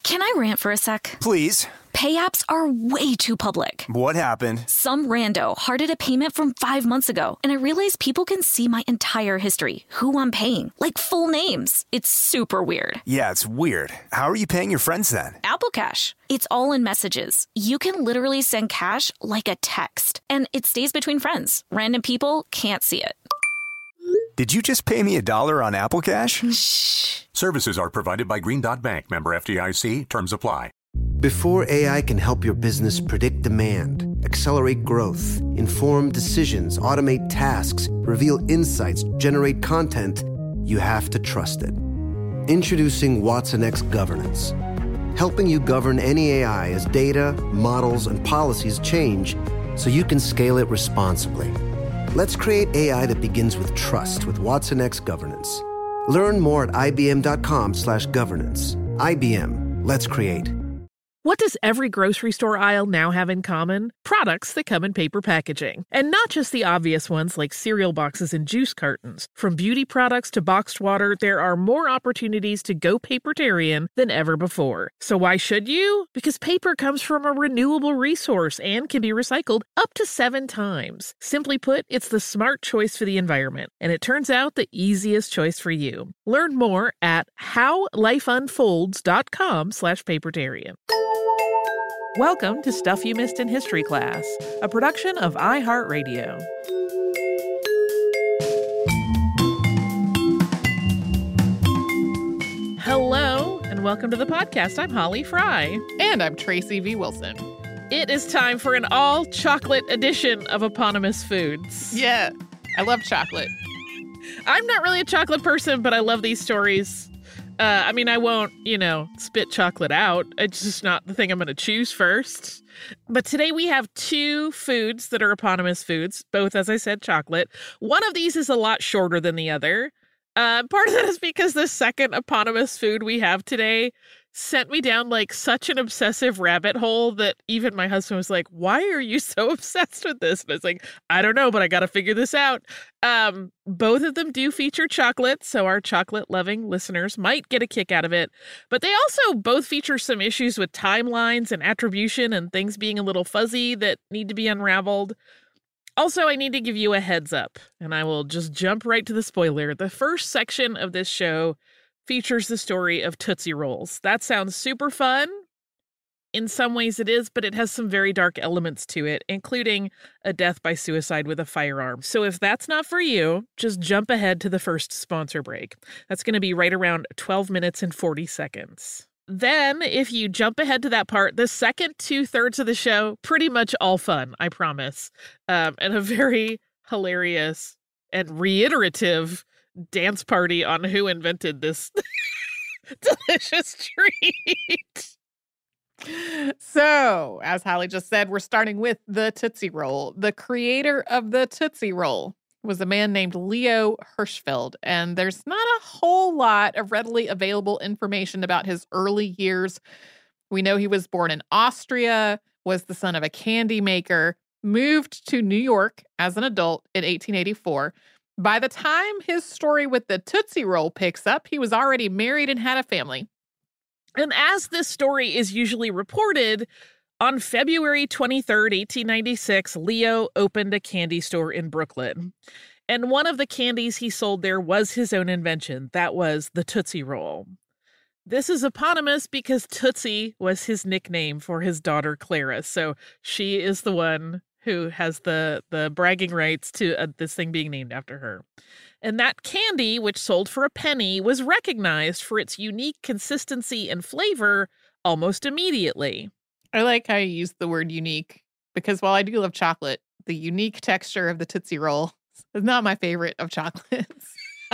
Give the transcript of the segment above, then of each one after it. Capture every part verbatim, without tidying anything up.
Can I rant for a sec? Please. Pay apps are way too public. What happened? Some rando hearted a payment from five months ago, and I realized people can see my entire history, who I'm paying, like full names. It's super weird. Yeah, it's weird. How are you paying your friends then? Apple Cash. It's all in messages. You can literally send cash like a text, and it stays between friends. Random people can't see it. Did you just pay me a dollar on Apple Cash? Shh. Services are provided by Green Dot Bank. Member F D I C. Terms apply. Before A I can help your business predict demand, accelerate growth, inform decisions, automate tasks, reveal insights, generate content, you have to trust it. Introducing Watson X Governance, helping you govern any A I as data, models, and policies change so you can scale it responsibly. Let's create A I that begins with trust with Watson X Governance. Learn more at ibm.com slash governance. I B M. Let's create. What does every grocery store aisle now have in common? Products that come in paper packaging. And not just the obvious ones like cereal boxes and juice cartons. From beauty products to boxed water, there are more opportunities to go papertarian than ever before. So why should you? Because paper comes from a renewable resource and can be recycled up to seven times. Simply put, it's the smart choice for the environment. And it turns out the easiest choice for you. Learn more at howlifeunfolds.com slash papertarian. Welcome to Stuff You Missed in History Class, a production of iHeartRadio. Hello, and welcome to the podcast. I'm Holly Fry. And I'm Tracy V. Wilson. It is time for an all-chocolate edition of Eponymous Foods. Yeah, I love chocolate. I'm not really a chocolate person, but I love these stories. Uh, I mean, I won't, you know, spit chocolate out. It's just not the thing I'm going to choose first. But today we have two foods that are eponymous foods, both, as I said, chocolate. One of these is a lot shorter than the other. Uh, part of that is because the second eponymous food we have today sent me down like such an obsessive rabbit hole that even my husband was like, why are you so obsessed with this? And I was like, I don't know, but I got to figure this out. Um, both of them do feature chocolate, so our chocolate-loving listeners might get a kick out of it. But they also both feature some issues with timelines and attribution and things being a little fuzzy that need to be unraveled. Also, I need to give you a heads up, and I will just jump right to the spoiler. The first section of this show features the story of Tootsie Rolls. That sounds super fun. In some ways it is, but it has some very dark elements to it, including a death by suicide with a firearm. So if that's not for you, just jump ahead to the first sponsor break. That's going to be right around twelve minutes and forty seconds. Then, if you jump ahead to that part, the second two-thirds of the show, pretty much all fun, I promise. Um, and a very hilarious and reiterative dance party on who invented this delicious treat. So, as Holly just said, we're starting with the Tootsie Roll. The creator of the Tootsie Roll was a man named Leo Hirschfeld, and there's not a whole lot of readily available information about his early years. We know he was born in Austria, was the son of a candy maker, moved to New York as an adult in eighteen eighty-four. By the time his story with the Tootsie Roll picks up, he was already married and had a family. And as this story is usually reported, on February twenty-third, eighteen ninety-six, Leo opened a candy store in Brooklyn. And one of the candies he sold there was his own invention. That was the Tootsie Roll. This is eponymous because Tootsie was his nickname for his daughter, Clara. So she is the one who has the, the bragging rights to uh, this thing being named after her. And that candy, which sold for a penny, was recognized for its unique consistency and flavor almost immediately. I like how you use the word unique, because while I do love chocolate, the unique texture of the Tootsie Roll is not my favorite of chocolates.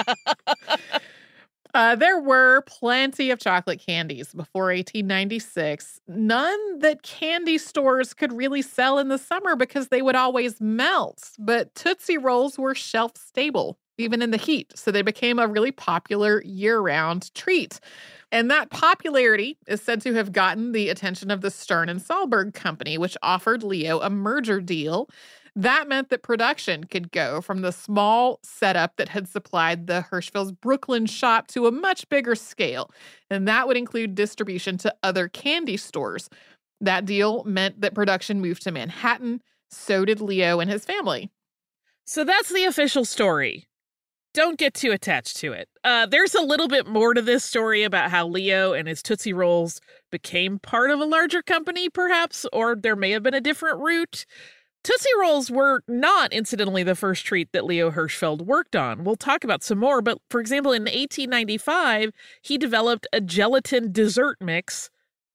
uh, there were plenty of chocolate candies before eighteen ninety-six, none that candy stores could really sell in the summer because they would always melt. But Tootsie Rolls were shelf stable, even in the heat, so they became a really popular year-round treat. And that popularity is said to have gotten the attention of the Stern and Sahlberg Company, which offered Leo a merger deal. That meant that production could go from the small setup that had supplied the Hirschfeld's Brooklyn shop to a much bigger scale, and that would include distribution to other candy stores. That deal meant that production moved to Manhattan. So did Leo and his family. So that's the official story. Don't get too attached to it. Uh, there's a little bit more to this story about how Leo and his Tootsie Rolls became part of a larger company, perhaps, or there may have been a different route. Tootsie Rolls were not, incidentally, the first treat that Leo Hirschfeld worked on. We'll talk about some more, but for example, in eighteen ninety-five, he developed a gelatin dessert mix,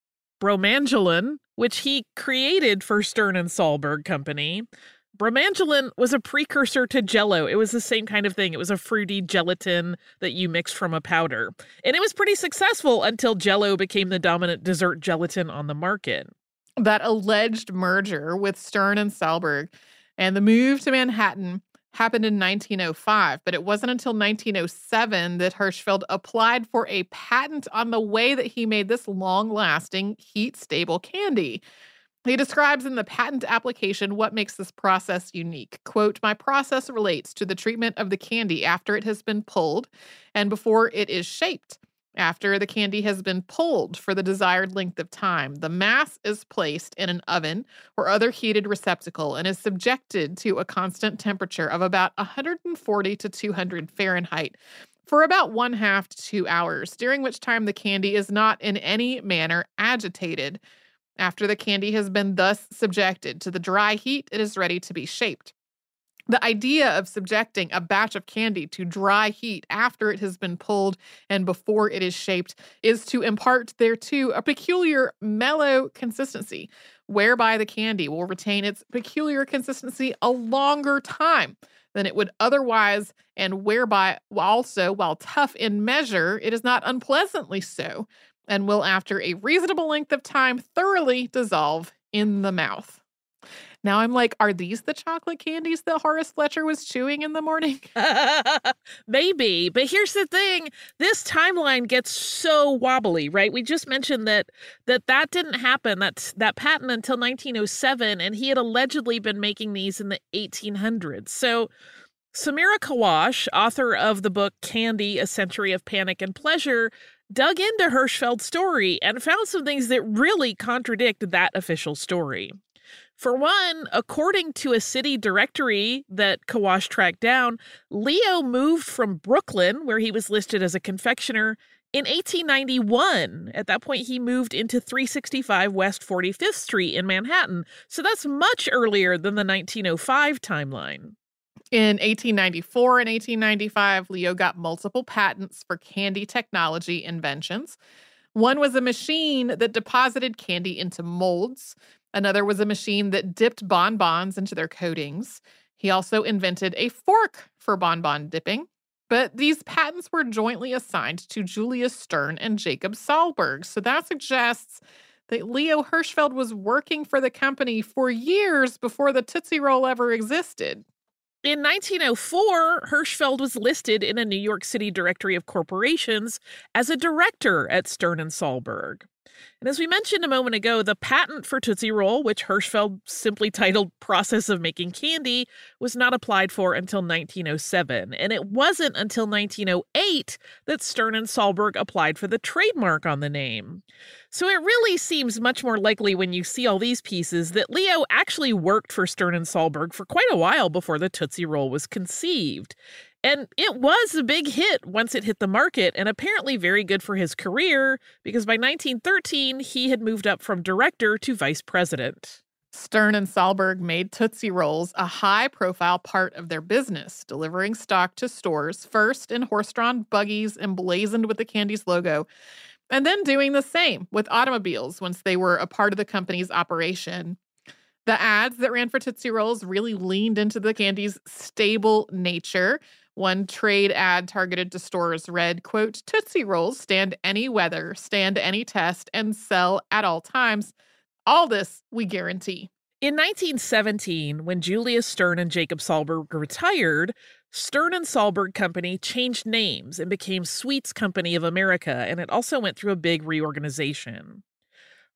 Bromangelin, which he created for Stern and Sahlberg Company. Bromangelin was a precursor to Jell-O. It was the same kind of thing. It was a fruity gelatin that you mixed from a powder. And it was pretty successful until Jell-O became the dominant dessert gelatin on the market. That alleged merger with Stern and Sahlberg and the move to Manhattan happened in nineteen oh five, but it wasn't until nineteen oh seven that Hirschfeld applied for a patent on the way that he made this long-lasting, heat-stable candy. He describes in the patent application what makes this process unique. Quote, "My process relates to the treatment of the candy after it has been pulled and before it is shaped. After the candy has been pulled for the desired length of time, the mass is placed in an oven or other heated receptacle and is subjected to a constant temperature of about one forty to two hundred Fahrenheit for about one half to two hours, during which time the candy is not in any manner agitated. After the candy has been thus subjected to the dry heat, it is ready to be shaped. The idea of subjecting a batch of candy to dry heat after it has been pulled and before it is shaped is to impart thereto a peculiar mellow consistency, whereby the candy will retain its peculiar consistency a longer time than it would otherwise, and whereby also, while tough in measure, it is not unpleasantly so, and will, after a reasonable length of time, thoroughly dissolve in the mouth." Now I'm like, are these the chocolate candies that Horace Fletcher was chewing in the morning? Maybe, but here's the thing. This timeline gets so wobbly, right? We just mentioned that that, that didn't happen, that, that patent, until nineteen oh seven, and he had allegedly been making these in the eighteen hundreds. So Samira Kawash, author of the book Candy, A Century of Panic and Pleasure, dug into Hirschfeld's story and found some things that really contradict that official story. For one, according to a city directory that Kawash tracked down, Leo moved from Brooklyn, where he was listed as a confectioner, in eighteen ninety-one. At that point, he moved into three sixty-five West forty-fifth Street in Manhattan. So that's much earlier than the nineteen oh five timeline. In eighteen ninety-four and eighteen ninety-five, Leo got multiple patents for candy technology inventions. One was a machine that deposited candy into molds. Another was a machine that dipped bonbons into their coatings. He also invented a fork for bonbon dipping. But these patents were jointly assigned to Julius Stern and Jacob Sahlberg. So that suggests that Leo Hirschfeld was working for the company for years before the Tootsie Roll ever existed. In nineteen oh four, Hirschfeld was listed in a New York City directory of corporations as a director at Stern and Sahlberg. And as we mentioned a moment ago, the patent for Tootsie Roll, which Hirschfeld simply titled Process of Making Candy, was not applied for until nineteen oh seven. And it wasn't until nineteen oh eight that Stern and Sahlberg applied for the trademark on the name. So it really seems much more likely when you see all these pieces that Leo actually worked for Stern and Sahlberg for quite a while before the Tootsie Roll was conceived. And it was a big hit once it hit the market, and apparently very good for his career, because by nineteen thirteen, he had moved up from director to vice president. Stern and Sahlberg made Tootsie Rolls a high-profile part of their business, delivering stock to stores, first in horse-drawn buggies emblazoned with the candy's logo, and then doing the same with automobiles once they were a part of the company's operation. The ads that ran for Tootsie Rolls really leaned into the candy's stable nature. One trade ad targeted to stores read, quote, "Tootsie Rolls stand any weather, stand any test, and sell at all times. All this we guarantee." In nineteen seventeen, when Julius Stern and Jacob Sahlberg retired, Stern and Sahlberg Company changed names and became Sweets Company of America, and it also went through a big reorganization.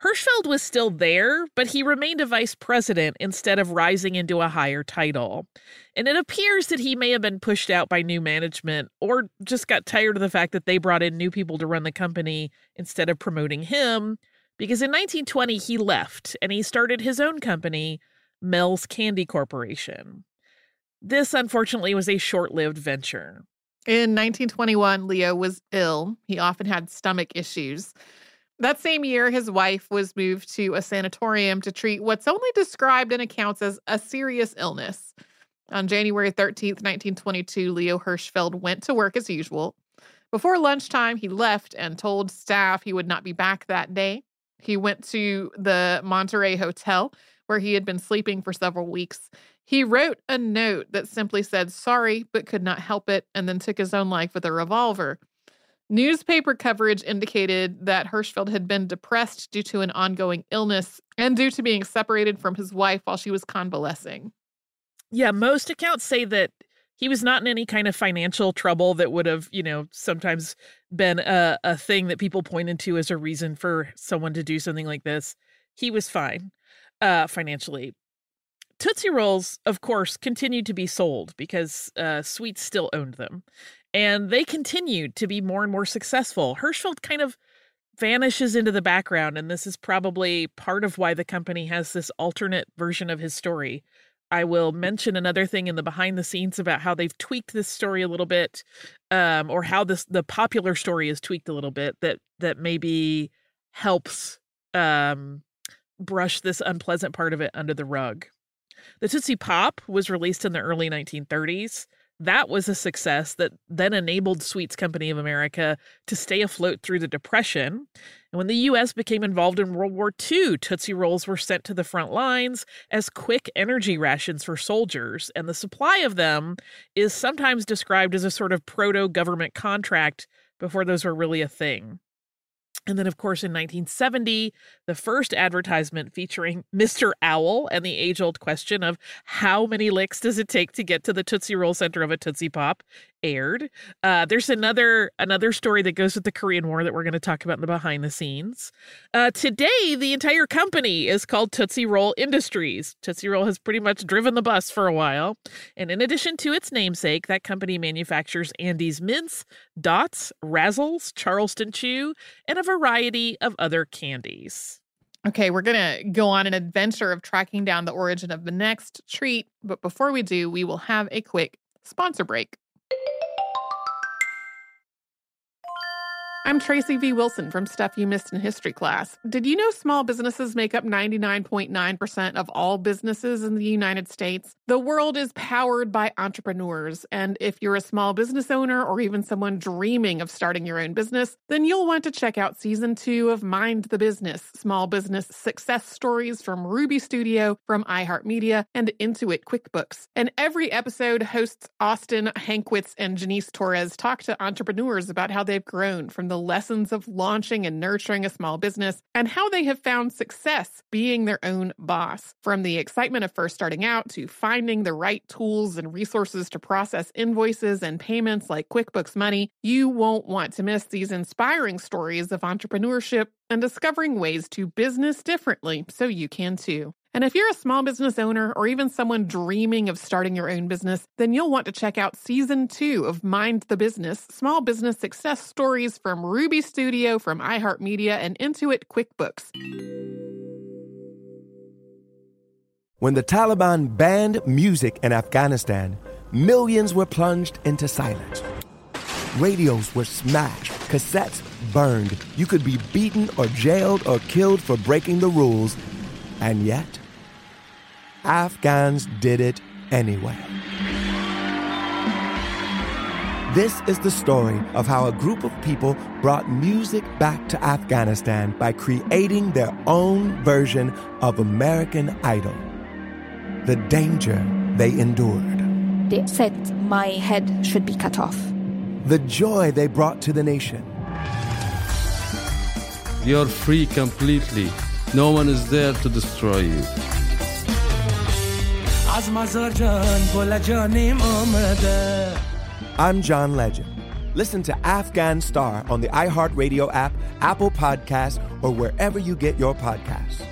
Hirschfeld was still there, but he remained a vice president instead of rising into a higher title. And it appears that he may have been pushed out by new management or just got tired of the fact that they brought in new people to run the company instead of promoting him, because in nineteen twenty he left and he started his own company, Mel's Candy Corporation. This, unfortunately, was a short-lived venture. In nineteen twenty-one, Leo was ill. He often had stomach issues. That same year, his wife was moved to a sanatorium to treat what's only described in accounts as a serious illness. On January thirteenth, nineteen twenty-two, Leo Hirschfeld went to work as usual. Before lunchtime, he left and told staff he would not be back that day. He went to the Monterey Hotel, where he had been sleeping for several weeks. He wrote a note that simply said, "Sorry, but could not help it," and then took his own life with a revolver. Newspaper coverage indicated that Hirschfeld had been depressed due to an ongoing illness and due to being separated from his wife while she was convalescing. Yeah, most accounts say that he was not in any kind of financial trouble that would have, you know, sometimes been a, a thing that people pointed to as a reason for someone to do something like this. He was fine uh, financially. Tootsie Rolls, of course, continued to be sold because uh, Sweets still owned them. And they continued to be more and more successful. Hirschfeld kind of vanishes into the background, and this is probably part of why the company has this alternate version of his story. I will mention another thing in the behind the scenes about how they've tweaked this story a little bit, um, or how this the popular story is tweaked a little bit that that maybe helps um, brush this unpleasant part of it under the rug. The Tootsie Pop was released in the early nineteen thirties. That was a success that then enabled Sweets Company of America to stay afloat through the Depression. And when the U S became involved in World War Two, Tootsie Rolls were sent to the front lines as quick energy rations for soldiers. And the supply of them is sometimes described as a sort of proto-government contract before those were really a thing. And then, of course, in nineteen seventy, the first advertisement featuring Mister Owl and the age-old question of how many licks does it take to get to the Tootsie Roll center of a Tootsie Pop aired. Uh, there's another another story that goes with the Korean War that we're going to talk about in the behind the scenes. Uh, today, the entire company is called Tootsie Roll Industries. Tootsie Roll has pretty much driven the bus for a while. And in addition to its namesake, that company manufactures Andes Mints, Dots, Razzles, Charleston Chew, and a variety of other candies. Okay, we're going to go on an adventure of tracking down the origin of the next treat. But before we do, we will have a quick sponsor break. I'm Tracy V. Wilson from Stuff You Missed in History Class. Did you know small businesses make up ninety-nine point nine percent of all businesses in the United States? The world is powered by entrepreneurs, and if you're a small business owner or even someone dreaming of starting your own business, then you'll want to check out Season two of Mind the Business, Small Business Success Stories from Ruby Studio, from iHeartMedia, and Intuit QuickBooks. And every episode, hosts Austin Hankwitz and Janice Torres talk to entrepreneurs about how they've grown from the lessons of launching and nurturing a small business and how they have found success being their own boss. From the excitement of first starting out to finding the right tools and resources to process invoices and payments like QuickBooks Money, you won't want to miss these inspiring stories of entrepreneurship and discovering ways to business differently so you can too. And if you're a small business owner or even someone dreaming of starting your own business, then you'll want to check out Season two of Mind the Business, Small Business Success Stories from Ruby Studio, from iHeartMedia, and Intuit QuickBooks. When the Taliban banned music in Afghanistan, millions were plunged into silence. Radios were smashed, cassettes burned. You could be beaten or jailed or killed for breaking the rules. And yet, Afghans did it anyway. This is the story of how a group of people brought music back to Afghanistan by creating their own version of American Idol. The danger they endured. They said my head should be cut off. The joy they brought to the nation. You're free completely. No one is there to destroy you. I'm John Legend. Listen to Afghan Star on the iHeartRadio app, Apple Podcasts, or wherever you get your podcasts.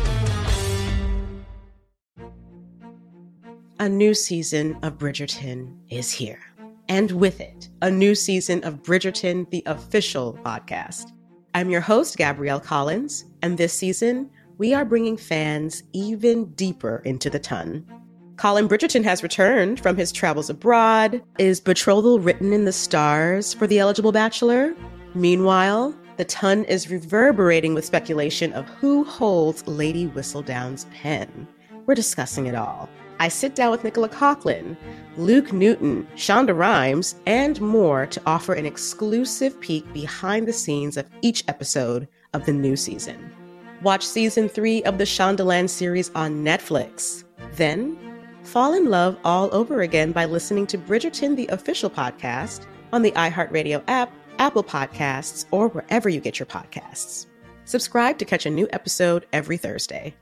A new season of Bridgerton is here. And with it, a new season of Bridgerton, the official podcast. I'm your host, Gabrielle Collins, and this season, we are bringing fans even deeper into the ton. Colin Bridgerton has returned from his travels abroad. Is betrothal written in the stars for the eligible bachelor? Meanwhile, the ton is reverberating with speculation of who holds Lady Whistledown's pen. We're discussing it all. I sit down with Nicola Coughlan, Luke Newton, Shonda Rhimes, and more to offer an exclusive peek behind the scenes of each episode of the new season. Watch season three of the Shondaland series on Netflix. Then, fall in love all over again by listening to Bridgerton, the official podcast, on the iHeartRadio app, Apple Podcasts, or wherever you get your podcasts. Subscribe to catch a new episode every Thursday.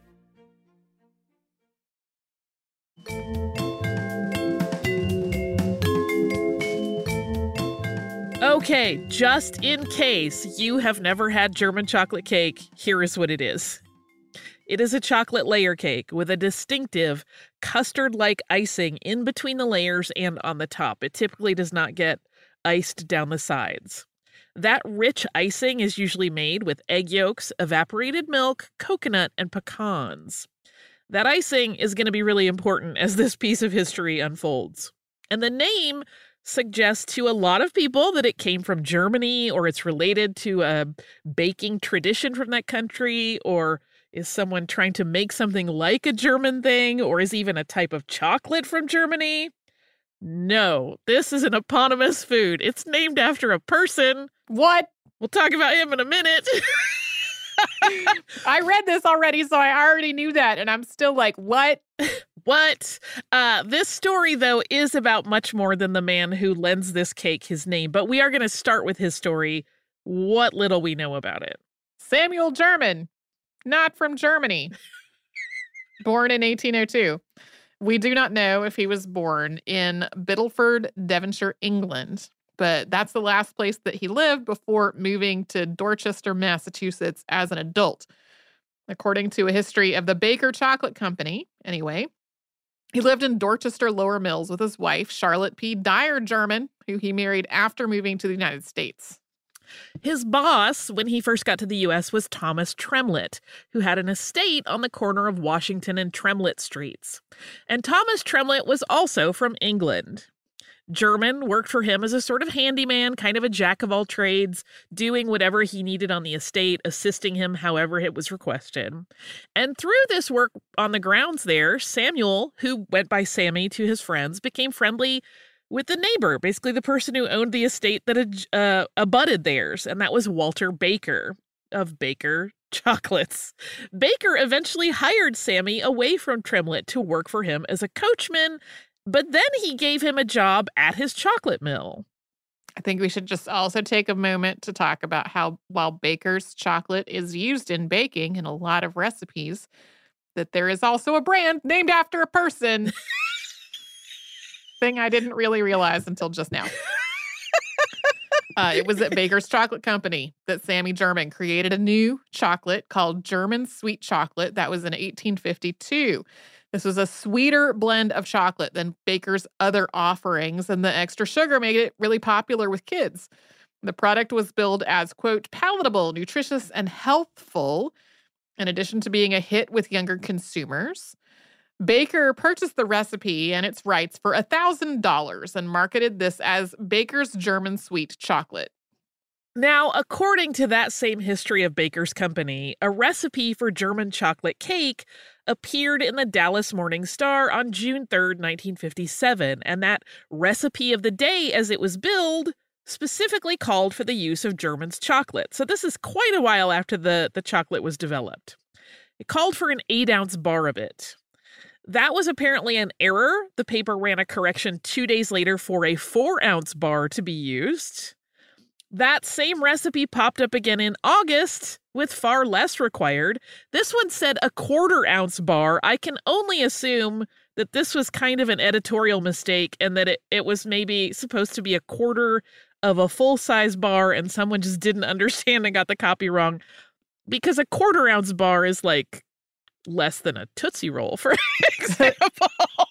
Okay, just in case you have never had German chocolate cake, here is what it is. It is a chocolate layer cake with a distinctive custard-like icing in between the layers and on the top. It typically does not get iced down the sides. That rich icing is usually made with egg yolks, evaporated milk, coconut, and pecans. That icing is going to be really important as this piece of history unfolds. And the name suggests to a lot of people that it came from Germany, or it's related to a baking tradition from that country, or is someone trying to make something like a German thing, or is even a type of chocolate from Germany? No, this is an eponymous food. It's named after a person. What? We'll talk about him in a minute. I read this already, so I already knew that, and I'm still like, what? What? Uh, this story, though, is about much more than the man who lends this cake his name, but we are going to start with his story, what little we know about it. Samuel German, not from Germany. Born in eighteen oh two. We do not know if he was born in Biddleford, Devonshire, England, but that's the last place that he lived before moving to Dorchester, Massachusetts as an adult. According to a history of the Baker Chocolate Company, anyway, he lived in Dorchester Lower Mills with his wife, Charlotte P. Dyer German, who he married after moving to the United States. His boss, when he first got to the U S, was Thomas Tremlett, who had an estate on the corner of Washington and Tremlett Streets. And Thomas Tremlett was also from England. German worked for him as a sort of handyman, kind of a jack of all trades, doing whatever he needed on the estate, assisting him however it was requested. And through this work on the grounds there, Samuel, who went by Sammy to his friends, became friendly with the neighbor, basically the person who owned the estate that had uh, abutted theirs, and that was Walter Baker of Baker Chocolates. Baker eventually hired Sammy away from Tremlett to work for him as a coachman, but then he gave him a job at his chocolate mill. I think we should just also take a moment to talk about how, while Baker's chocolate is used in baking in a lot of recipes, that there is also a brand named after a person. Thing I didn't really realize until just now. Uh, it was at Baker's Chocolate Company that Sammy German created a new chocolate called German Sweet Chocolate. That was in eighteen fifty-two. This was a sweeter blend of chocolate than Baker's other offerings, and the extra sugar made it really popular with kids. The product was billed as, quote, palatable, nutritious, and healthful, in addition to being a hit with younger consumers. Baker purchased the recipe and its rights for one thousand dollars and marketed this as Baker's German Sweet Chocolate. Now, according to that same history of Baker's company, a recipe for German chocolate cake appeared in the Dallas Morning Star on June third, nineteen fifty-seven, and that recipe of the day as it was billed specifically called for the use of German's chocolate. So this is quite a while after the, the chocolate was developed. It called for an eight-ounce bar of it. That was apparently an error. The paper ran a correction two days later for a four-ounce bar to be used. That same recipe popped up again in August with far less required. This one said a quarter-ounce bar. I can only assume that this was kind of an editorial mistake and that it, it was maybe supposed to be a quarter of a full-size bar and someone just didn't understand and got the copy wrong, because a quarter ounce bar is like less than a Tootsie Roll, for example.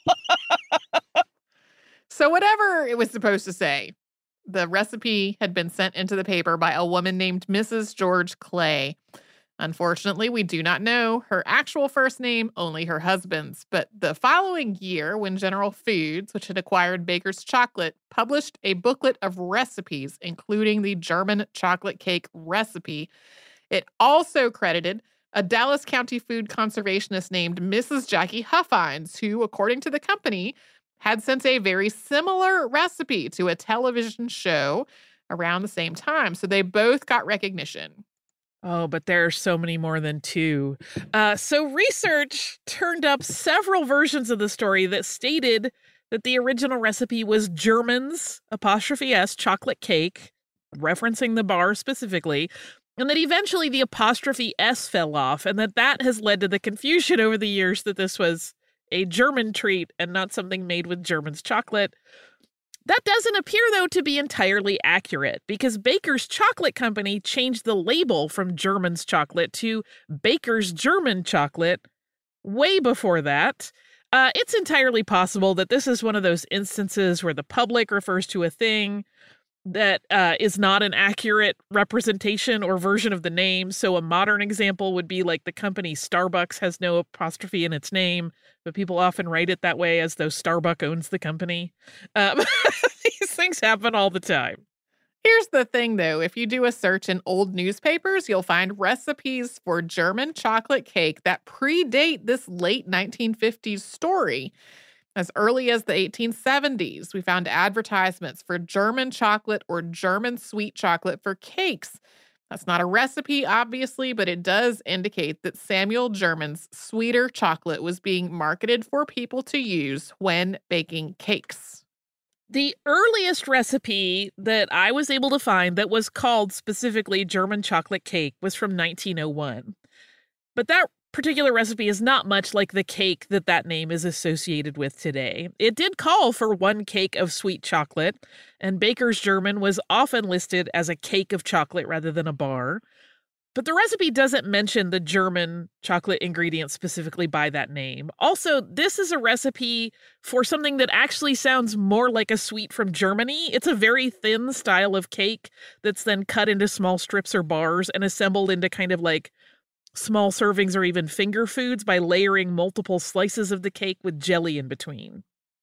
So whatever it was supposed to say, the recipe had been sent into the paper by a woman named Missus George Clay. Unfortunately, we do not know her actual first name, only her husband's. But the following year, when General Foods, which had acquired Baker's Chocolate, published a booklet of recipes, including the German chocolate cake recipe, it also credited a Dallas County food conservationist named Missus Jackie Huffines, who, according to the company, had sent a very similar recipe to a television show around the same time. So they both got recognition. Oh, but there are so many more than two. Uh, so research turned up several versions of the story that stated that the original recipe was German's, apostrophe S, chocolate cake, referencing the bar specifically, and that eventually the apostrophe S fell off, and that that has led to the confusion over the years that this was a German treat and not something made with German's chocolate. That doesn't appear, though, to be entirely accurate, because Baker's Chocolate Company changed the label from German's chocolate to Baker's German chocolate way before that. Uh, it's entirely possible that this is one of those instances where the public refers to a thing that uh, is not an accurate representation or version of the name. So a modern example would be like the company Starbucks has no apostrophe in its name, but people often write it that way as though Starbucks owns the company. Um, these things happen all the time. Here's the thing, though. If you do a search in old newspapers, you'll find recipes for German chocolate cake that predate this late nineteen fifties story. As early as the eighteen seventies, we found advertisements for German chocolate or German sweet chocolate for cakes. That's not a recipe, obviously, but it does indicate that Samuel German's sweeter chocolate was being marketed for people to use when baking cakes. The earliest recipe that I was able to find that was called specifically German chocolate cake was from nineteen oh one. But that particular recipe is not much like the cake that that name is associated with today. It did call for one cake of sweet chocolate, and Baker's German was often listed as a cake of chocolate rather than a bar. But the recipe doesn't mention the German chocolate ingredient specifically by that name. Also, this is a recipe for something that actually sounds more like a sweet from Germany. It's a very thin style of cake that's then cut into small strips or bars and assembled into kind of like small servings or even finger foods by layering multiple slices of the cake with jelly in between.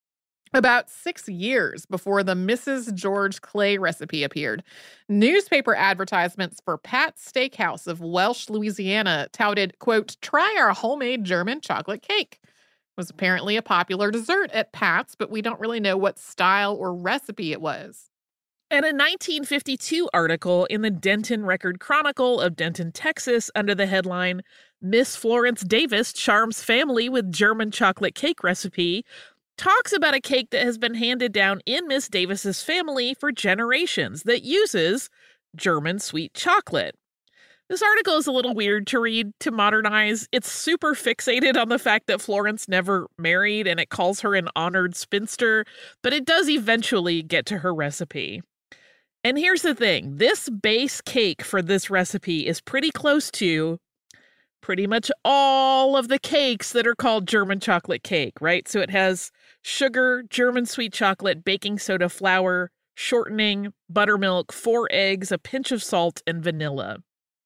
About six years before the Missus George Clay recipe appeared, newspaper advertisements for Pat's Steakhouse of Welch, Louisiana touted, quote, "Try our homemade German chocolate cake." It was apparently a popular dessert at Pat's, but we don't really know what style or recipe it was. And a nineteen fifty-two article in the Denton Record Chronicle of Denton, Texas, under the headline, "Miss Florence Davis Charms Family with German Chocolate Cake Recipe," talks about a cake that has been handed down in Miss Davis's family for generations that uses German sweet chocolate. This article is a little weird to read to modernize. It's super fixated on the fact that Florence never married, and it calls her an honored spinster, but it does eventually get to her recipe. And here's the thing. This base cake for this recipe is pretty close to pretty much all of the cakes that are called German chocolate cake, right? So it has sugar, German sweet chocolate, baking soda, flour, shortening, buttermilk, four eggs, a pinch of salt, and vanilla.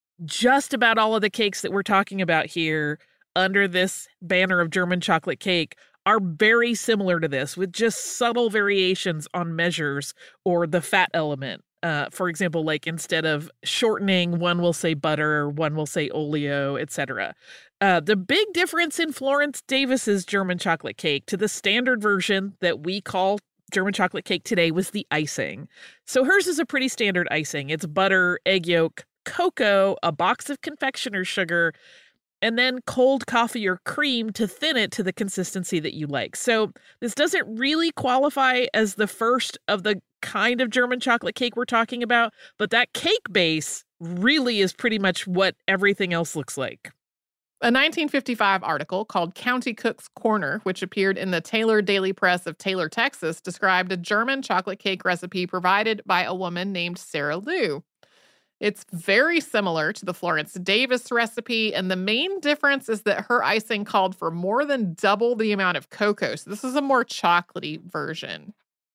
Just about all of the cakes that we're talking about here under this banner of German chocolate cake are very similar to this, with just subtle variations on measures or the fat element. Uh, for example, like instead of shortening, one will say butter, one will say oleo, et cetera. Uh, the big difference in Florence Davis's German chocolate cake to the standard version that we call German chocolate cake today was the icing. So hers is a pretty standard icing. It's butter, egg yolk, cocoa, a box of confectioner's sugar, and then cold coffee or cream to thin it to the consistency that you like. So this doesn't really qualify as the first of the kind of German chocolate cake we're talking about, but that cake base really is pretty much what everything else looks like. A nineteen fifty-five article called County Cook's Corner, which appeared in the Taylor Daily Press of Taylor, Texas, described a German chocolate cake recipe provided by a woman named Sarah Lou. It's very similar to the Florence Davis recipe, and the main difference is that her icing called for more than double the amount of cocoa. So this is a more chocolatey version.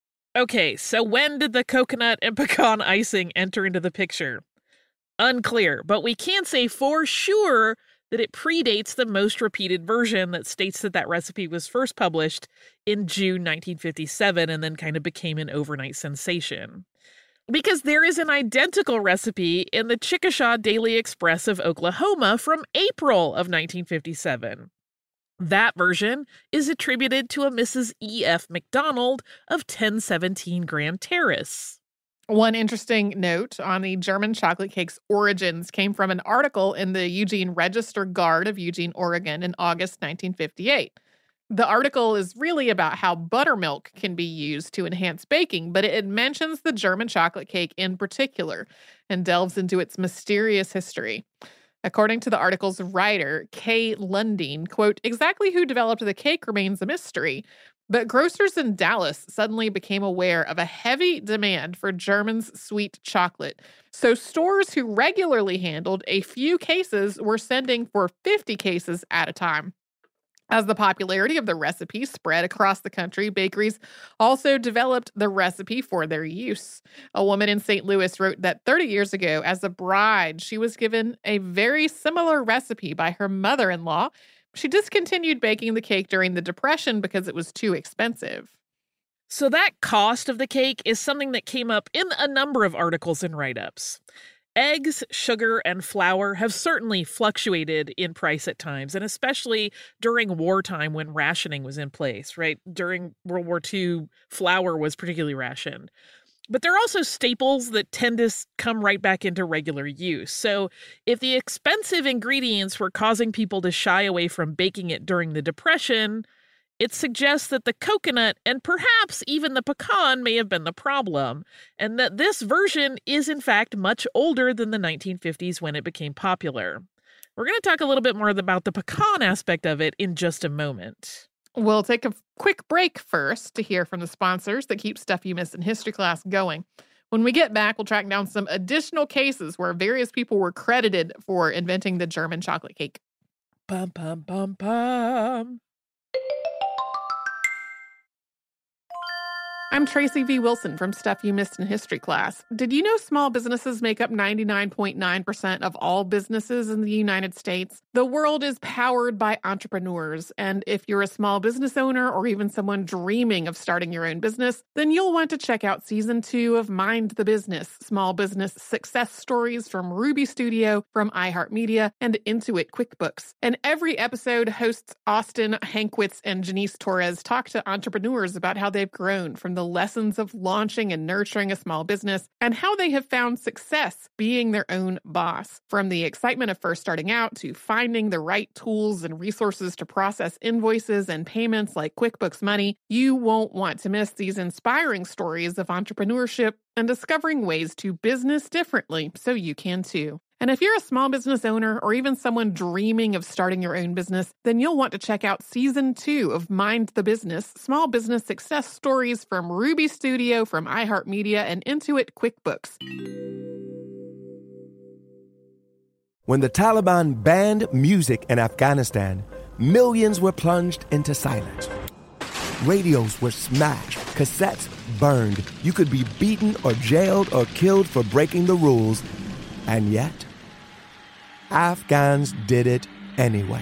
Okay, so when did the coconut and pecan icing enter into the picture? Unclear, but we can say for sure that it predates the most repeated version that states that that recipe was first published in June nineteen fifty-seven and then kind of became an overnight sensation. Because there is an identical recipe in the Chickasha Daily Express of Oklahoma from April of nineteen fifty-seven. That version is attributed to a Missus E F McDonald of ten seventeen Grand Terrace. One interesting note on the German chocolate cake's origins came from an article in the Eugene Register Guard of Eugene, Oregon in August nineteen fifty-eight. The article is really about how buttermilk can be used to enhance baking, but it mentions the German chocolate cake in particular and delves into its mysterious history. According to the article's writer, Kay Lundeen, quote, exactly who developed the cake remains a mystery, but grocers in Dallas suddenly became aware of a heavy demand for German's sweet chocolate. So stores who regularly handled a few cases were sending for fifty cases at a time. As the popularity of the recipe spread across the country, bakeries also developed the recipe for their use. A woman in Saint Louis wrote that thirty years ago, as a bride, she was given a very similar recipe by her mother-in-law. She discontinued baking the cake during the Depression because it was too expensive. So that cost of the cake is something that came up in a number of articles and write-ups. Eggs, sugar, and flour have certainly fluctuated in price at times, and especially during wartime when rationing was in place, right? During World War Two, flour was particularly rationed. But there are also staples that tend to come right back into regular use. So if the expensive ingredients were causing people to shy away from baking it during the Depression, it suggests that the coconut and perhaps even the pecan may have been the problem, and that this version is in fact much older than the nineteen fifties when it became popular. We're going to talk a little bit more about the pecan aspect of it in just a moment. We'll take a quick break first to hear from the sponsors that keep Stuff You Missed in History Class going. When we get back, we'll track down some additional cases where various people were credited for inventing the German chocolate cake. Pum, pum, pum, pum. I'm Tracy V. Wilson from Stuff You Missed in History Class. Did you know small businesses make up ninety-nine point nine percent of all businesses in the United States? The world is powered by entrepreneurs, and if you're a small business owner or even someone dreaming of starting your own business, then you'll want to check out Season two of Mind the Business, Small Business Success Stories from Ruby Studio, from iHeartMedia, and Intuit QuickBooks. And every episode, hosts Austin Hankwitz and Janice Torres talk to entrepreneurs about how they've grown from the lessons of launching and nurturing a small business and how they have found success being their own boss. From the excitement of first starting out to finding the right tools and resources to process invoices and payments like QuickBooks Money, you won't want to miss these inspiring stories of entrepreneurship and discovering ways to business differently so you can too. And if you're a small business owner or even someone dreaming of starting your own business, then you'll want to check out Season two of Mind the Business, Small Business Success Stories from Ruby Studio, from iHeartMedia, and Intuit QuickBooks. When the Taliban banned music in Afghanistan, millions were plunged into silence. Radios were smashed, cassettes burned. You could be beaten or jailed or killed for breaking the rules. And yet, Afghans did it anyway.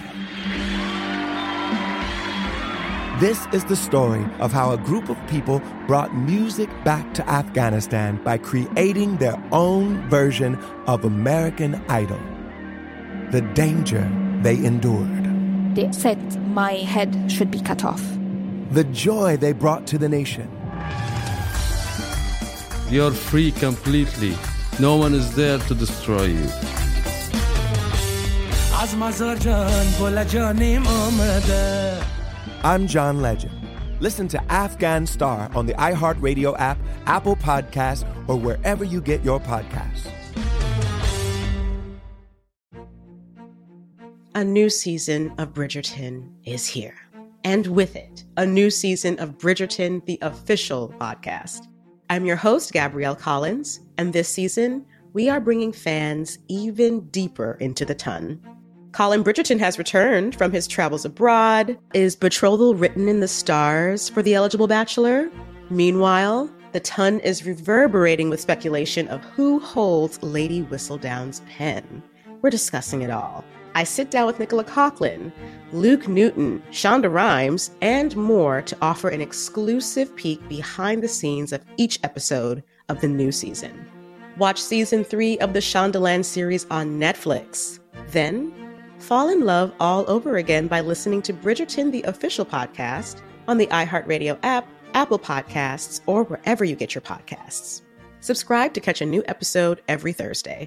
This is the story of how a group of people brought music back to Afghanistan by creating their own version of American Idol. The danger they endured. They said my head should be cut off. The joy they brought to the nation. You're free completely. No one is there to destroy you. I'm John Legend. Listen to Afghan Star on the iHeartRadio app, Apple Podcasts, or wherever you get your podcasts. a new season of Bridgerton is here. And with it, a new season of Bridgerton, the official podcast. I'm your host, Gabrielle Collins, and this season, we are bringing fans even deeper into the ton. Colin Bridgerton has returned from his travels abroad. Is betrothal written in the stars for the eligible bachelor? Meanwhile, the ton is reverberating with speculation of who holds Lady Whistledown's pen. We're discussing it all. I sit down with Nicola Coughlan, Luke Newton, Shonda Rhimes, and more to offer an exclusive peek behind the scenes of each episode of the new season. Watch season three of the Shondaland series on Netflix. Then, fall in love all over again by listening to Bridgerton, the official podcast, on the iHeartRadio app, Apple Podcasts, or wherever you get your podcasts. Subscribe to catch a new episode every Thursday.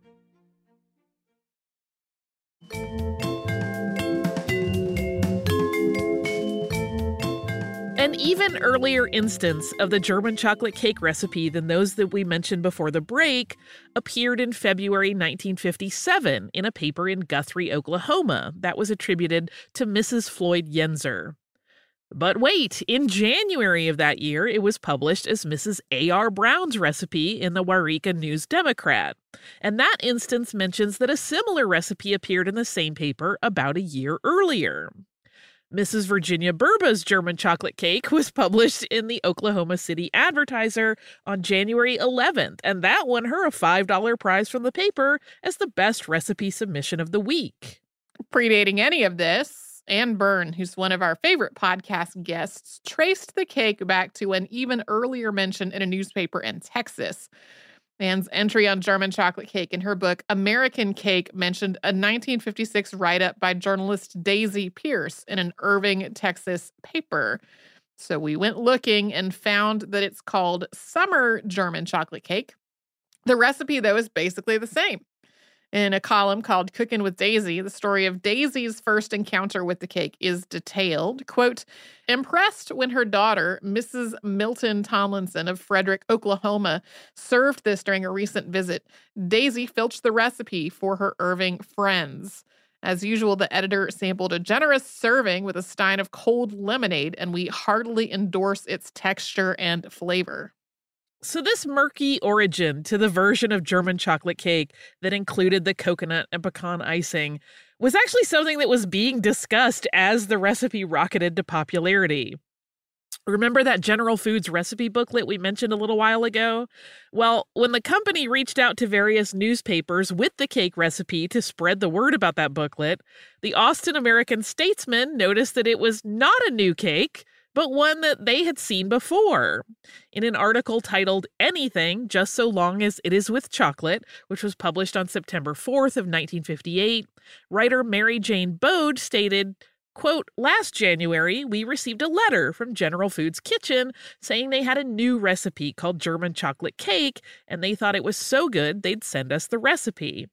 An even earlier instance of the German chocolate cake recipe than those that we mentioned before the break appeared in February nineteen fifty-seven in a paper in Guthrie, Oklahoma, that was attributed to Missus Floyd Yenzer. But wait, in January of that year, it was published as Missus A R Brown's recipe in the Waurika News-Democrat. And that instance mentions that a similar recipe appeared in the same paper about a year earlier. Missus Virginia Burba's German chocolate cake was published in the Oklahoma City Advertiser on January eleventh, and that won her a five dollars prize from the paper as the best recipe submission of the week. Predating any of this, Ann Byrne, who's one of our favorite podcast guests, traced the cake back to an even earlier mention in a newspaper in Texas. Ann's entry on German chocolate cake in her book, American Cake, mentioned a nineteen fifty-six write-up by journalist Daisy Pierce in an Irving, Texas paper. So we went looking and found that it's called Summer German Chocolate Cake. The recipe, though, is basically the same. In a column called Cookin' with Daisy, the story of Daisy's first encounter with the cake is detailed. Quote, impressed when her daughter, Missus Milton Tomlinson of Frederick, Oklahoma, served this during a recent visit, Daisy filched the recipe for her Irving friends. As usual, the editor sampled a generous serving with a stein of cold lemonade, and we heartily endorse its texture and flavor. So this murky origin to the version of German chocolate cake that included the coconut and pecan icing was actually something that was being discussed as the recipe rocketed to popularity. Remember that General Foods recipe booklet we mentioned a little while ago? Well, when the company reached out to various newspapers with the cake recipe to spread the word about that booklet, the Austin American-Statesman noticed that it was not a new cake, but one that they had seen before. In an article titled Anything, Just So Long as It Is With Chocolate, which was published on September fourth of nineteen fifty-eight, writer Mary Jane Bode stated, quote, last January, we received a letter from General Foods Kitchen saying they had a new recipe called German chocolate cake, and they thought it was so good they'd send us the recipe.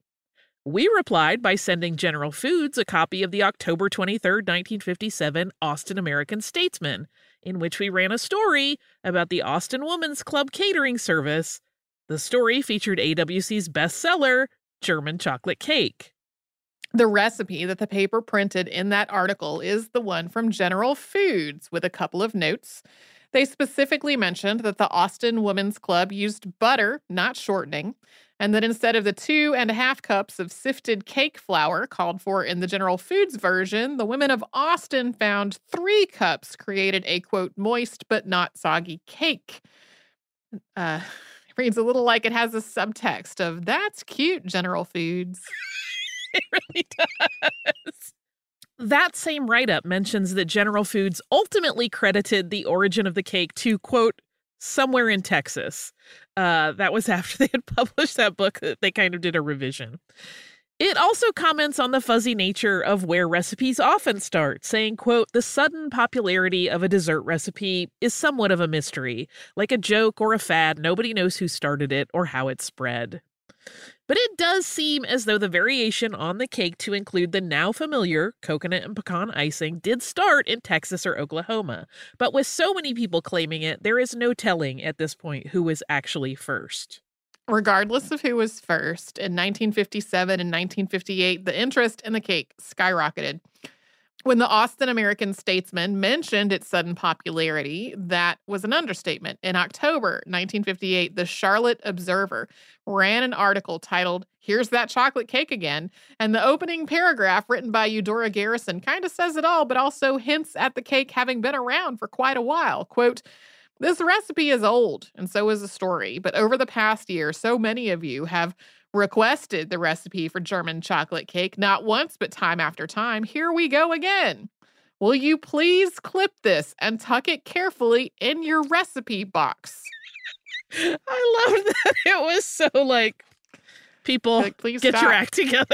We replied by sending General Foods a copy of the October twenty-third, nineteen fifty-seven Austin American-Statesman, in which we ran a story about the Austin Women's Club catering service. The story featured A W C's bestseller, German chocolate cake. The recipe that the paper printed in that article is the one from General Foods, with a couple of notes. They specifically mentioned that the Austin Women's Club used butter, not shortening, and that instead of the two and a half cups of sifted cake flour called for in the General Foods version, the women of Austin found three cups created a, quote, moist but not soggy cake. Uh, it reads a little like it has a subtext of, that's cute, General Foods. It really does. That same write-up mentions that General Foods ultimately credited the origin of the cake to, quote, somewhere in Texas. Uh, that was after they had published that book. They kind of did a revision. It also comments on the fuzzy nature of where recipes often start, saying, quote, the sudden popularity of a dessert recipe is somewhat of a mystery. Like a joke or a fad, nobody knows who started it or how it spread. But it does seem as though the variation on the cake to include the now familiar coconut and pecan icing did start in Texas or Oklahoma. But with so many people claiming it, there is no telling at this point who was actually first. Regardless of who was first, in nineteen fifty-seven and nineteen fifty-eight, the interest in the cake skyrocketed. When the Austin American-Statesman mentioned its sudden popularity, that was an understatement. In October nineteen fifty-eight, the Charlotte Observer ran an article titled, "Here's That Chocolate Cake Again," and the opening paragraph, written by Eudora Garrison, kind of says it all, but also hints at the cake having been around for quite a while. Quote, "This recipe is old, and so is the story, but over the past year, so many of you have requested the recipe for German chocolate cake, not once, but time after time. Here we go again. Will you please clip this and tuck it carefully in your recipe box?" I love that it was so like, people, like, please get stop. Your act together.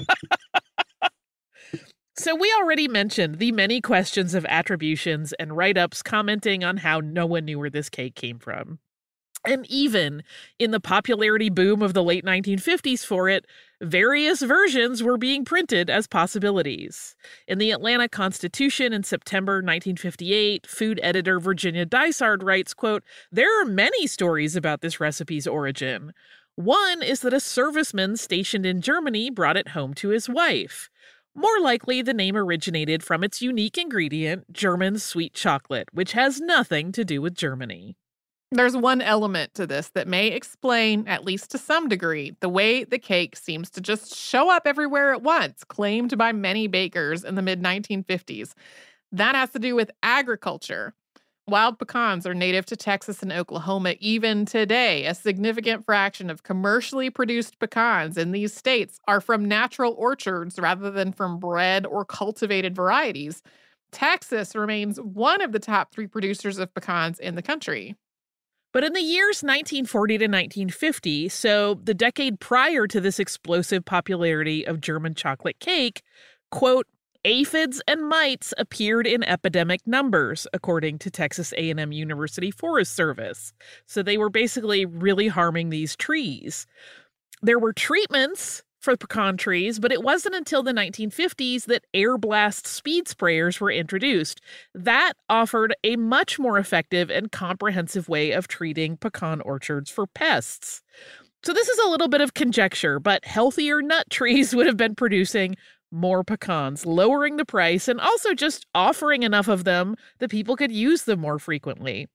So we already mentioned the many questions of attributions and write-ups commenting on how no one knew where this cake came from. And even in the popularity boom of the late nineteen fifties for it, various versions were being printed as possibilities. In the Atlanta Constitution in September nineteen fifty-eight, food editor Virginia Dysart writes, quote, "There are many stories about this recipe's origin. One is that a serviceman stationed in Germany brought it home to his wife. More likely, the name originated from its unique ingredient, German sweet chocolate, which has nothing to do with Germany." There's one element to this that may explain, at least to some degree, the way the cake seems to just show up everywhere at once, claimed by many bakers in the mid nineteen fifties. That has to do with agriculture. Wild pecans are native to Texas and Oklahoma even today. A significant fraction of commercially produced pecans in these states are from natural orchards rather than from bred or cultivated varieties. Texas remains one of the top three producers of pecans in the country. But in the years nineteen forty to nineteen fifty, so the decade prior to this explosive popularity of German chocolate cake, quote, "aphids and mites appeared in epidemic numbers," according to Texas A and M University Forest Service. So they were basically really harming these trees. There were treatments for pecan trees, but it wasn't until the nineteen fifties that air blast speed sprayers were introduced. That offered a much more effective and comprehensive way of treating pecan orchards for pests. So this is a little bit of conjecture, but healthier nut trees would have been producing more pecans, lowering the price, and also just offering enough of them that people could use them more frequently.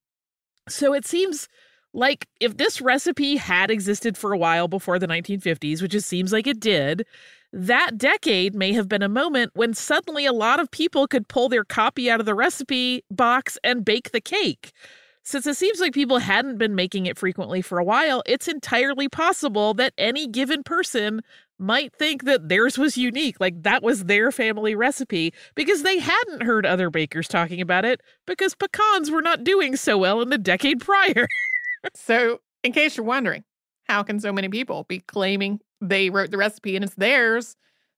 So it seems like if this recipe had existed for a while before the nineteen fifties, which it seems like it did, that decade may have been a moment when suddenly a lot of people could pull their copy out of the recipe box and bake the cake. Since it seems like people hadn't been making it frequently for a while, it's entirely possible that any given person might think that theirs was unique, like that was their family recipe, because they hadn't heard other bakers talking about it, because pecans were not doing so well in the decade prior. So, in case you're wondering, how can so many people be claiming they wrote the recipe and it's theirs?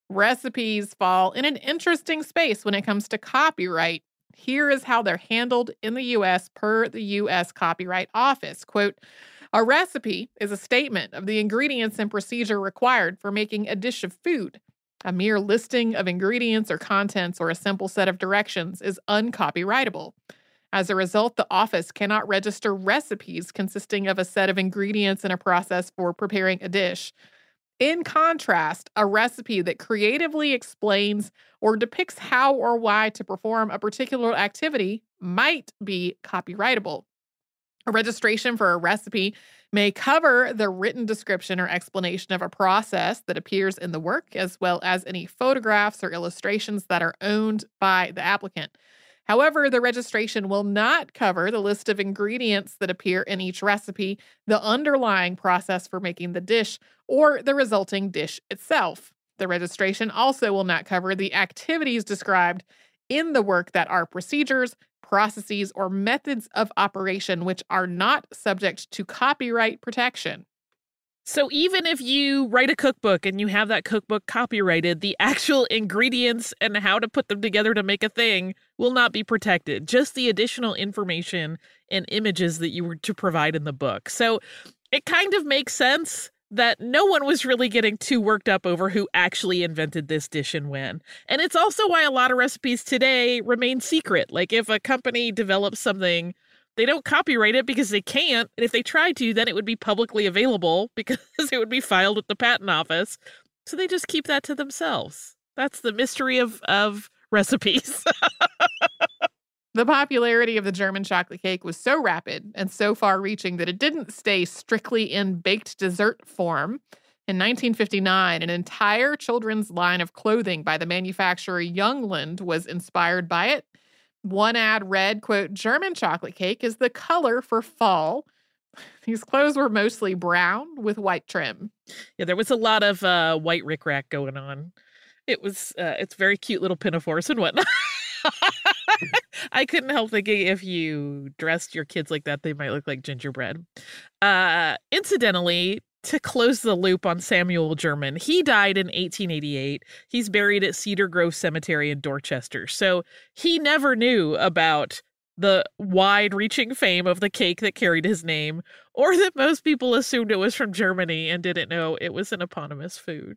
Recipes fall in an interesting space when it comes to copyright. Here is how they're handled in the U S per the U S Copyright Office. Quote, "A recipe is a statement of the ingredients and procedure required for making a dish of food. A mere listing of ingredients or contents or a simple set of directions is uncopyrightable. As a result, the office cannot register recipes consisting of a set of ingredients and a process for preparing a dish. In contrast, a recipe that creatively explains or depicts how or why to perform a particular activity might be copyrightable. A registration for a recipe may cover the written description or explanation of a process that appears in the work, as well as any photographs or illustrations that are owned by the applicant. However, the registration will not cover the list of ingredients that appear in each recipe, the underlying process for making the dish, or the resulting dish itself. The registration also will not cover the activities described in the work that are procedures, processes, or methods of operation which are not subject to copyright protection." So even if you write a cookbook and you have that cookbook copyrighted, the actual ingredients and how to put them together to make a thing will not be protected. Just the additional information and images that you were to provide in the book. So it kind of makes sense that no one was really getting too worked up over who actually invented this dish and when. And it's also why a lot of recipes today remain secret. Like if a company develops something they don't copyright it because they can't. And if they tried to, then it would be publicly available because it would be filed with the patent office. So they just keep that to themselves. That's the mystery of, of recipes. The popularity of the German chocolate cake was so rapid and so far-reaching that it didn't stay strictly in baked dessert form. In nineteen fifty-nine, an entire children's line of clothing by the manufacturer Youngland was inspired by it. One ad read, quote, "German chocolate cake is the color for fall." These clothes were mostly brown with white trim. Yeah, there was a lot of uh, white rickrack going on. It was, uh, it's very cute little pinafores and whatnot. I couldn't help thinking if you dressed your kids like that, they might look like gingerbread. Uh, incidentally, to close the loop on Samuel German, he died in eighteen eighty-eight. He's buried at Cedar Grove Cemetery in Dorchester. So he never knew about the wide-reaching fame of the cake that carried his name, or that most people assumed it was from Germany and didn't know it was an eponymous food.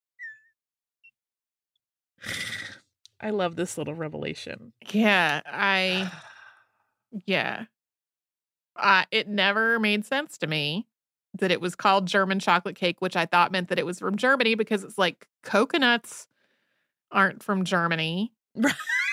I love this little revelation. Yeah, I, yeah. Uh, it never made sense to me that it was called German chocolate cake, which I thought meant that it was from Germany because it's like coconuts aren't from Germany. Right.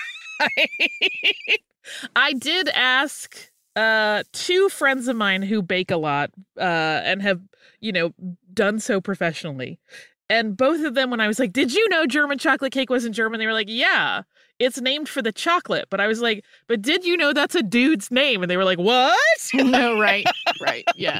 I did ask uh, two friends of mine who bake a lot uh, and have, you know, done so professionally. And both of them, when I was like, did you know German chocolate cake wasn't German? They were like, yeah, it's named for the chocolate. But I was like, but did you know that's a dude's name? And they were like, what? No, right, right, yeah.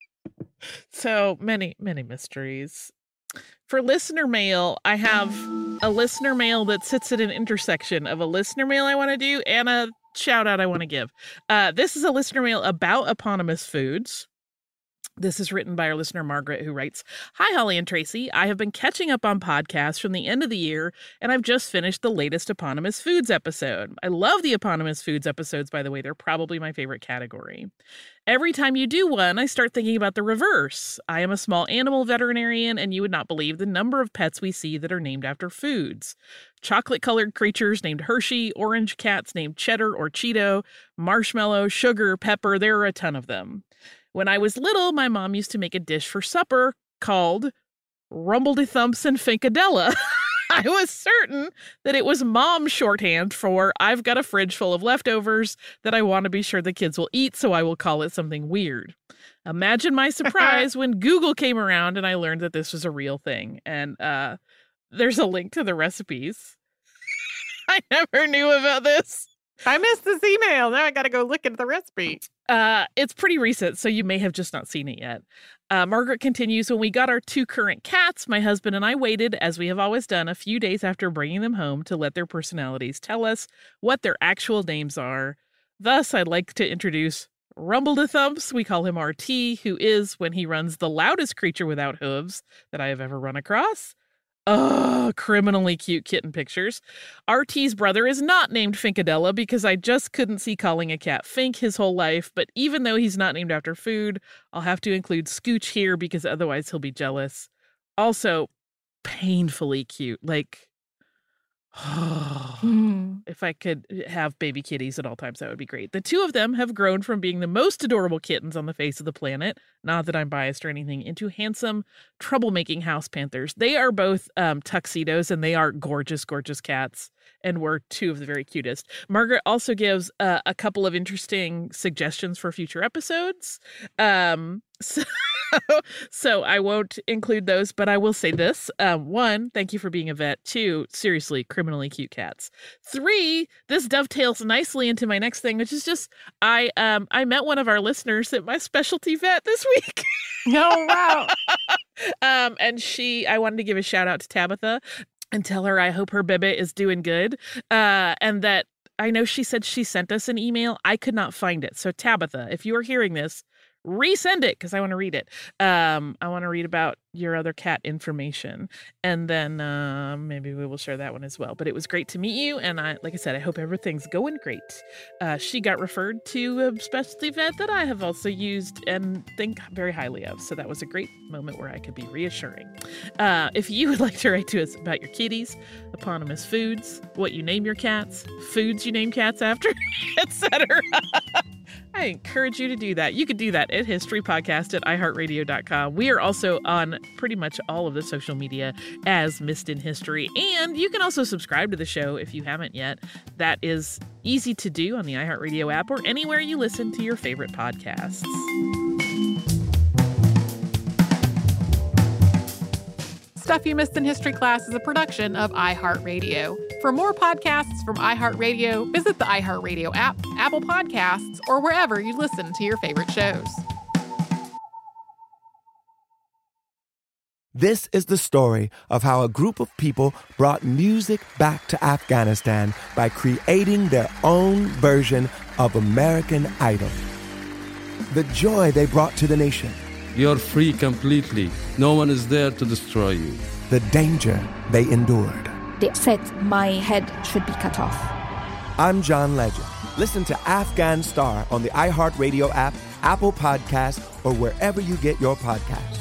So many, many mysteries. For listener mail, I have a listener mail that sits at an intersection of a listener mail I want to do and a shout out I want to give. Uh, this is a listener mail about eponymous foods. This is written by our listener, Margaret, who writes, "Hi, Holly and Tracy. I have been catching up on podcasts from the end of the year, and I've just finished the latest eponymous foods episode. I love the eponymous foods episodes, by the way. They're probably my favorite category. Every time you do one, I start thinking about the reverse. I am a small animal veterinarian, and you would not believe the number of pets we see that are named after foods. Chocolate-colored creatures named Hershey, orange cats named Cheddar or Cheeto, marshmallow, sugar, pepper, there are a ton of them. When I was little, my mom used to make a dish for supper called Rumbledy-Thumps and Finkadella. I was certain that it was mom's shorthand for I've got a fridge full of leftovers that I want to be sure the kids will eat, so I will call it something weird. Imagine my surprise when Google came around and I learned that this was a real thing. And uh, there's a link to the recipes. I never knew about this. I missed this email. Now I got to go look at the recipe. Uh, it's pretty recent, so you may have just not seen it yet. Uh, Margaret continues, when we got our two current cats, my husband and I waited, as we have always done, a few days after bringing them home to let their personalities tell us what their actual names are. Thus, I'd like to introduce Rumbledy-Thumps. We call him R T, who is, when he runs, the loudest creature without hooves that I have ever run across. Oh, criminally cute kitten pictures. R T's brother is not named Finkadella because I just couldn't see calling a cat Fink his whole life, but even though he's not named after food, I'll have to include Scooch here because otherwise he'll be jealous. Also, painfully cute. Like, oh, if I could have baby kitties at all times, that would be great. The two of them have grown from being the most adorable kittens on the face of the planet, not that I'm biased or anything, into handsome, troublemaking house panthers. They are both um, tuxedos, and they are gorgeous, gorgeous cats, and were two of the very cutest. Margaret also gives uh, a couple of interesting suggestions for future episodes. Um, so, so I won't include those, but I will say this. Um, one, thank you for being a vet. Two, seriously, criminally cute cats. Three, this dovetails nicely into my next thing, which is just, I um I met one of our listeners at my specialty vet this week. Oh, wow. um, and she, I wanted to give a shout out to Tabitha and tell her I hope her baby is doing good. Uh, and that I know she said she sent us an email. I could not find it. So Tabitha, if you are hearing this, resend it because I want to read it. Um, I want to read about your other cat information, and then uh, maybe we will share that one as well. But it was great to meet you, and I, like I said, I hope everything's going great. Uh, she got referred to a specialty vet that I have also used and think very highly of. So that was a great moment where I could be reassuring. Uh, if you would like to write to us about your kitties, eponymous foods, what you name your cats, foods you name cats after, et cetera. I encourage you to do that. You could do that at history podcast at i heart radio dot com. We are also on pretty much all of the social media as Missed in History. And you can also subscribe to the show if you haven't yet. That is easy to do on the iHeartRadio app or anywhere you listen to your favorite podcasts. Stuff You Missed in History Class is a production of iHeartRadio. For more podcasts from iHeartRadio, visit the iHeartRadio app, Apple Podcasts, or wherever you listen to your favorite shows. This is the story of how a group of people brought music back to Afghanistan by creating their own version of American Idol. The joy they brought to the nation. You're free completely. No one is there to destroy you. The danger they endured. They said my head should be cut off. I'm John Legend. Listen to Afghan Star on the iHeartRadio app, Apple Podcasts, or wherever you get your podcasts.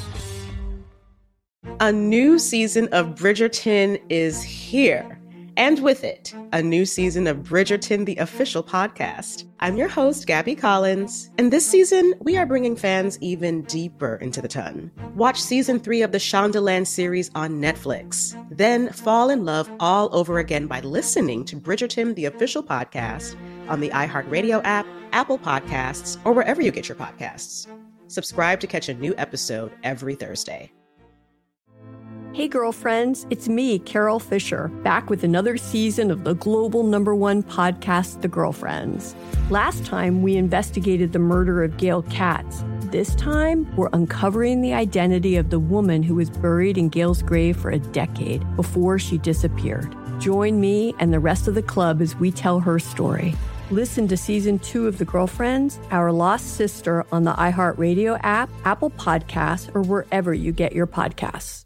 A new season of Bridgerton is here. And with it, a new season of Bridgerton, the official podcast. I'm your host, Gabby Collins, and this season, we are bringing fans even deeper into the ton. Watch season three of the Shondaland series on Netflix. Then fall in love all over again by listening to Bridgerton, the official podcast, on the iHeartRadio app, Apple Podcasts, or wherever you get your podcasts. Subscribe to catch a new episode every Thursday. Hey girlfriends, it's me, Carol Fisher, back with another season of the global number one podcast, The Girlfriends. Last time, we investigated the murder of Gail Katz. This time, we're uncovering the identity of the woman who was buried in Gail's grave for a decade before she disappeared. Join me and the rest of the club as we tell her story. Listen to season two of The Girlfriends, Our Lost Sister on the iHeartRadio app, Apple Podcasts, or wherever you get your podcasts.